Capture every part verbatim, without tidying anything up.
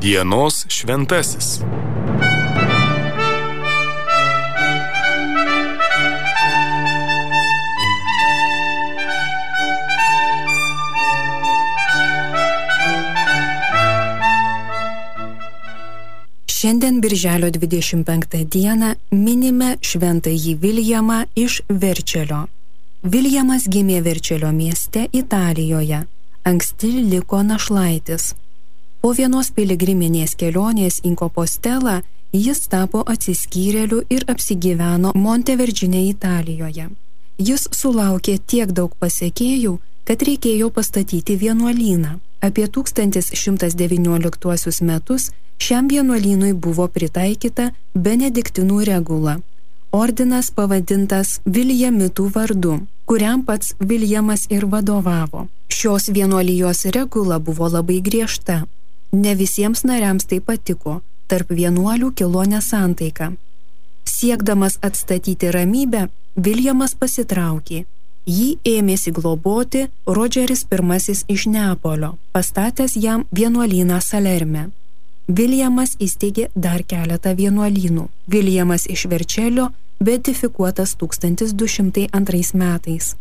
Dienos šventasis. Šiandien birželio dvidešimt penktą dieną minime šventąjį Viljamą iš Verčelio. Viljamas gimė Verčelio mieste Italijoje. Anksti liko našlaitis. Po vienos piligriminės kelionės į Kompostelą jis tapo atsiskyrėliu ir apsigyveno Montevergine Italijoje. Jis sulaukė tiek daug pasekėjų, kad reikėjo pastatyti vienuolyną. Apie tūkstantis šimtas devynioliktuosius metus šiam vienuolynui buvo pritaikyta benediktinų regula. Ordinas pavadintas Viljamitų vardu, kuriam pats Viljamas ir vadovavo. Šios vienuolijos regula buvo labai griežta. Ne visiems nariams tai patiko. Tarp vienuolių kilo nesantaika. Siekdamas atstatyti ramybę, Viljamas pasitraukė. Jį ėmėsi globoti Rodžeris pirmasis iš Neapolio, pastatęs jam vienuolyną Salerme. Viljamas įsteigė dar keletą vienuolynų. Viljamas iš Verčelio beatifikuotas tūkstantis du šimtai antrais metais.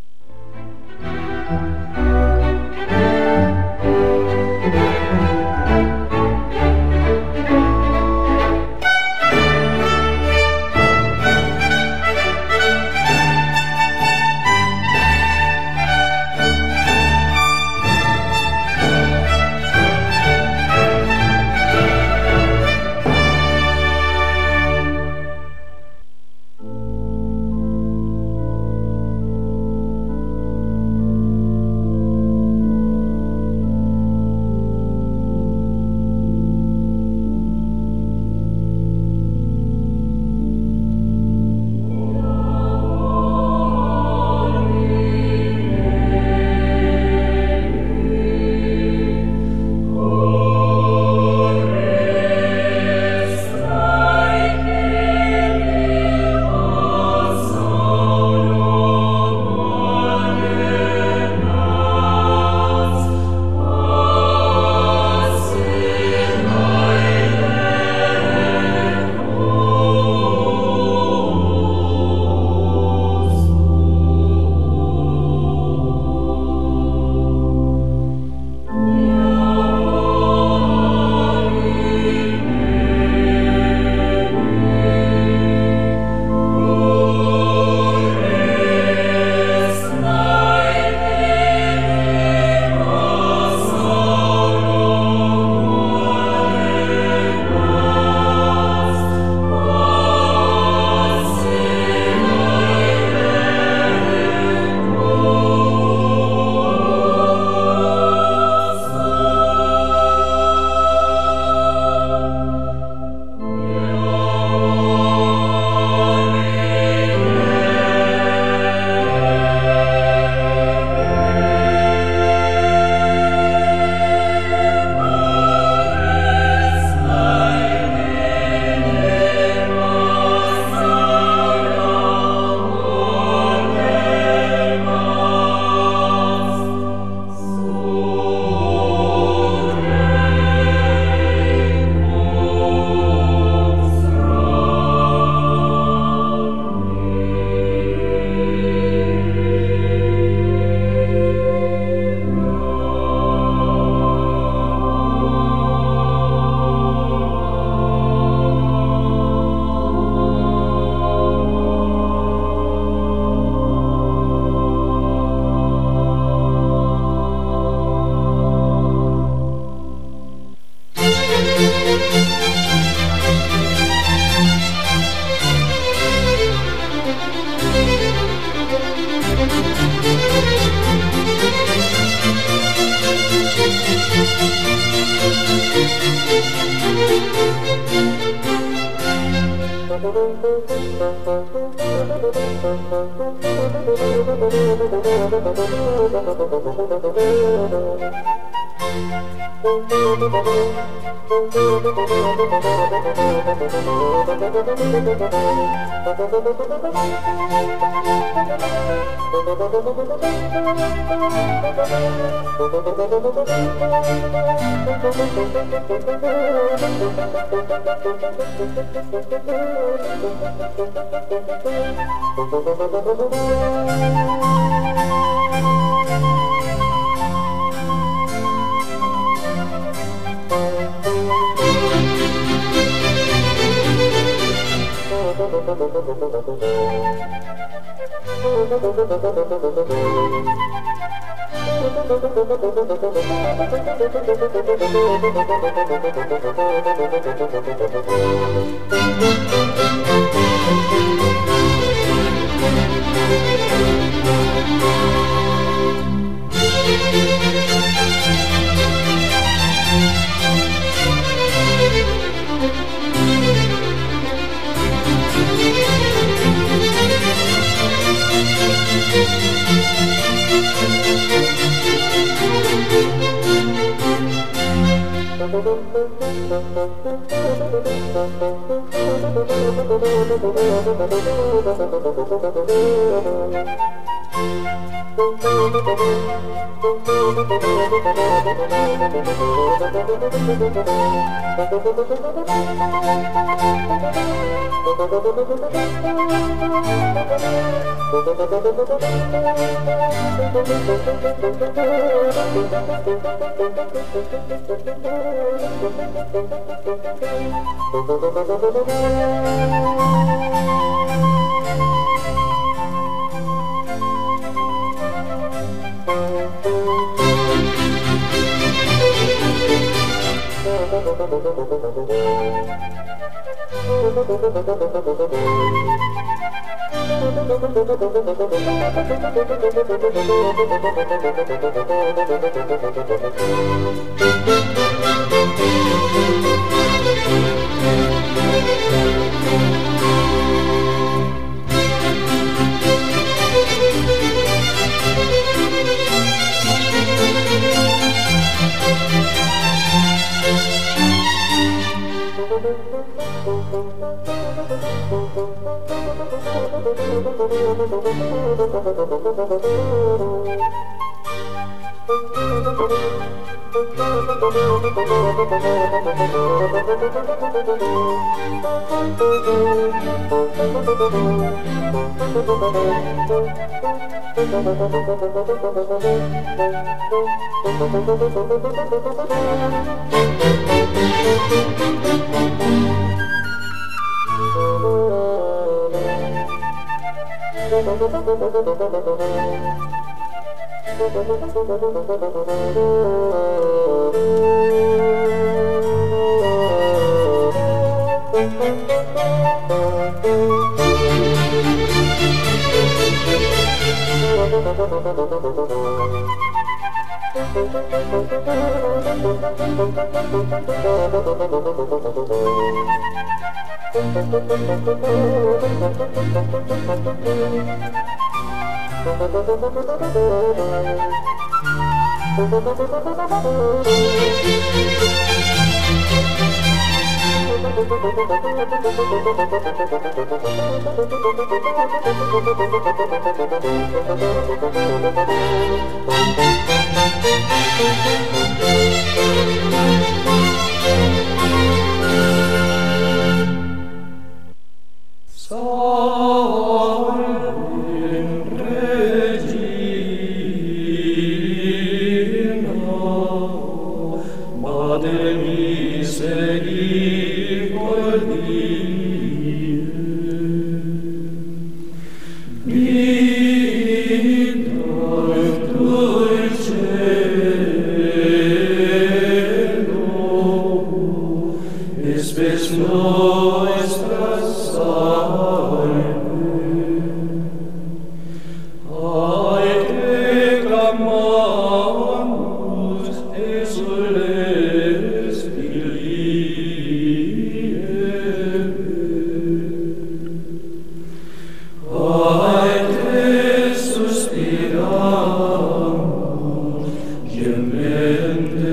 Gementes et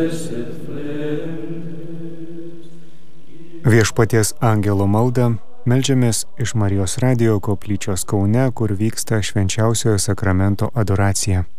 Viešpaties angelo maldą meldžiamės iš Marijos radijo koplyčios Kaune, kur vyksta švenčiausiojo sakramento adoracija.